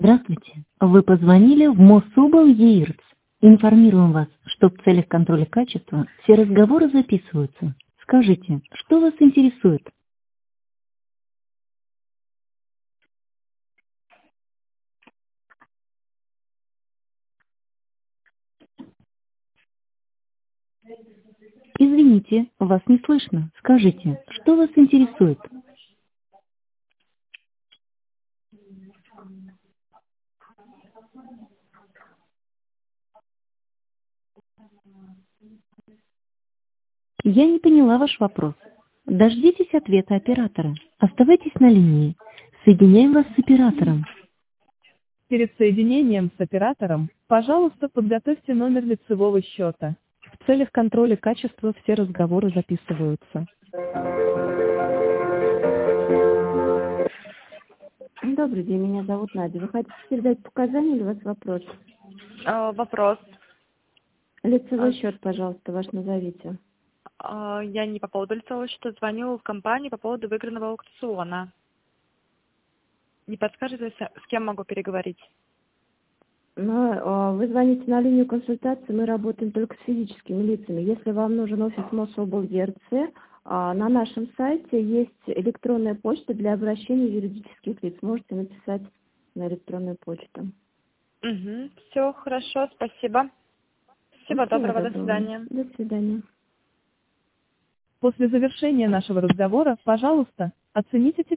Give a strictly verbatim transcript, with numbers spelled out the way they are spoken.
Здравствуйте. Вы позвонили в Мособлъ ЕИРЦ. Информируем вас, что в целях контроля качества все разговоры записываются. Скажите, что вас интересует? Извините, вас не слышно. Скажите, что вас интересует? Я не поняла ваш вопрос. Дождитесь ответа оператора. Оставайтесь на линии. Соединяем вас с оператором. Перед соединением с оператором, пожалуйста, подготовьте номер лицевого счета. В целях контроля качества все разговоры записываются. Добрый день, меня зовут Надя. Вы хотите передать показания или у вас вопрос? А, Вопрос. Лицевой А, счет, пожалуйста, ваш назовите. а, Я не по поводу лицевого счета, звоню в компанию по поводу выигранного аукциона. Не подскажете, с с кем могу переговорить? Но э, вы звоните на линию консультации, мы работаем только с физическими лицами. Если вам нужен офис Мособлъ ЕИРЦ, э, на нашем сайте есть электронная почта для обращения юридических лиц. Можете написать на электронную почту. Угу. Все хорошо, спасибо. Всего Всего доброго, до доброго. свидания. До свидания. После завершения нашего разговора, пожалуйста, оцените